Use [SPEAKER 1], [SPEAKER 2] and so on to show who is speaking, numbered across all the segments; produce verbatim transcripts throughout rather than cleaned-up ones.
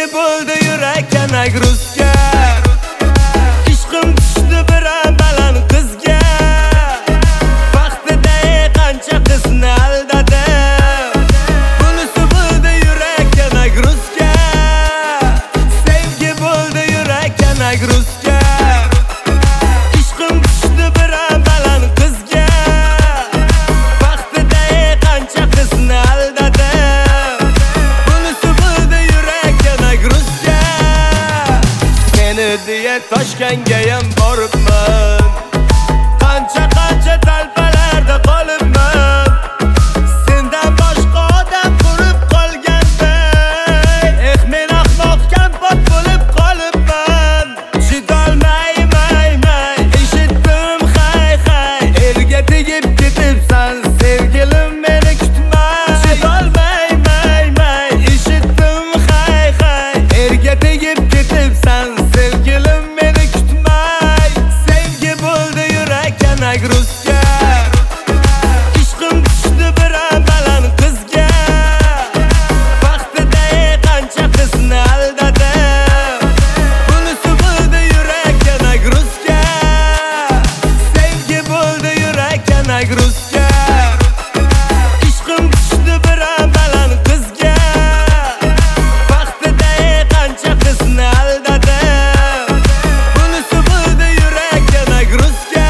[SPEAKER 1] bo'ldi yurakka nagruzga. Ishqim tushdi bir baland qizga. Vaqtida qancha qizni aldadim. Bunisi bo'ldi yurakka nagruzga. Sevgi bo'ldi yurakka nagruzga. Ishqim tushdi bir baland qizga. Vaqtida qancha qizni aldadim. Bunisi bo'ldi yurakka nagruzga. Seni diye Toshkentga ham boribman. Qancha qancha talpalarda qolibman. Sendan boshqa odam ko'rib qolganday. Eh, men ahmoq kampot bo'lib qolibman. Chidolmay may may eshitdim hay hay. Elga tegib ketibsan sevgilim, meni kutma. Chidolmay may may eshitdim hay hay. Elga tegib ketibsan sevgilim, meni kutmay. Sevgi bo'ldi yurakka nagruzga. Ishqim tushdi bir baland qizga. Vaqtida qancha qizni aldadim. Bunisi bo'ldi yurakka nagruzga. Sevgi bo'ldi yurakka nagruzga. Ishqim tushdi bir baland qizga. Vaqtida qancha qizni aldadim. Bunisi bo'ldi yurakka nagruzga.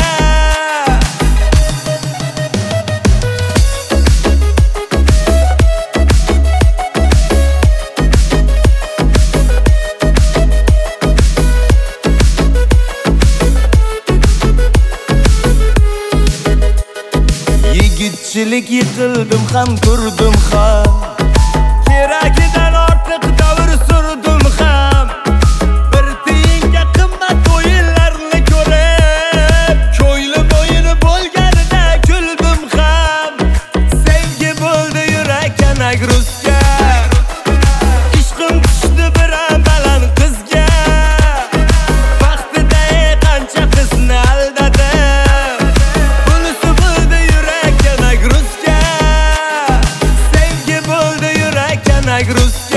[SPEAKER 1] Yigitchilik yiqildim ham turdim ham. Keragidan ortiq davr surdim ham. Bir tiyinga qimmat o'yinlarni ko'rib, ko'nglim o'yini bo'lganida kuldim ham. Sevgi bo'ldi yurakka nagruzga. Ishqim tushdi bir baland qizga. Vaqtida qancha qizni aldadim. Bunisi bo'ldi yurakka nagruzga. Sevgi bo'ldi yurakka nagruzga.